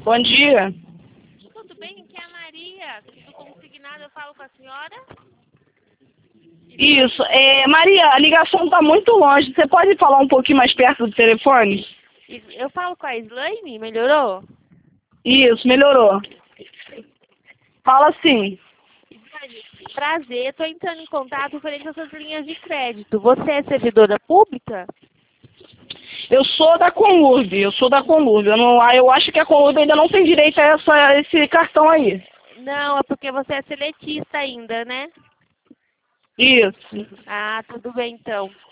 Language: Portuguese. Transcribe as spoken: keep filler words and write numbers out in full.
Bom dia. Tudo bem? Aqui é a Maria, do consignado. Eu falo com a senhora? Isso. É, Maria, a ligação está muito longe. Você pode falar um pouquinho mais perto do telefone? Eu falo com a Slaine? Melhorou? Isso, melhorou. Fala sim. Prazer, estou entrando em contato referente às suas linhas de crédito. Você é servidora pública? Eu sou da Conurb, eu sou da Conurb. Eu, não, eu acho que a Conurb ainda não tem direito a essa, esse cartão aí. Não, é porque você é seletista ainda, né? Isso. Ah, tudo bem então.